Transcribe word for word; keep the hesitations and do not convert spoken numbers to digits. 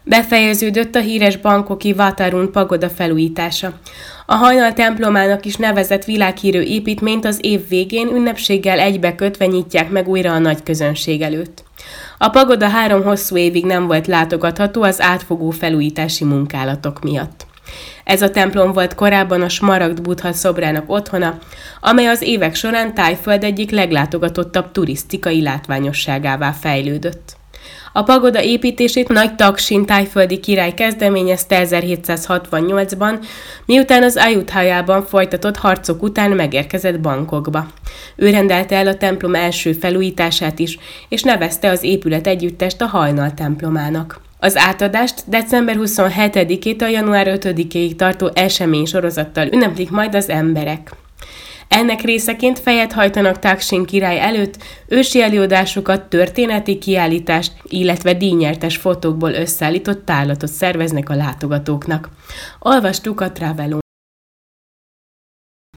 Befejeződött a híres bangkoki Watarun pagoda felújítása. A Hajnal templomának is nevezett világhírű építményt az év végén ünnepséggel egybekötve nyitják meg újra a nagy közönség előtt. A pagoda három hosszú évig nem volt látogatható az átfogó felújítási munkálatok miatt. Ez a templom volt korábban a Smaragd Buddha szobrának otthona, amely az évek során Thaiföld egyik leglátogatottabb turisztikai látványosságává fejlődött. A pagoda építését Nagy Taksin thaiföldi király kezdeményezte ezerhétszázhatvannyolcban, miután az Ayutthayában folytatott harcok után megérkezett Bangkokba. Ő rendelte el a templom első felújítását is, és nevezte az épület együttest a Hajnal templomának. Az átadást december huszonhetedikét a január ötödikéig tartó eseménysorozattal ünneplik majd az emberek. Ennek részeként fejet hajtanak Taksin király előtt, ősi előadásokat, történeti kiállítást, illetve díjnyertes fotókból összeállított tárlatot szerveznek a látogatóknak. Olvastuk a Travelon.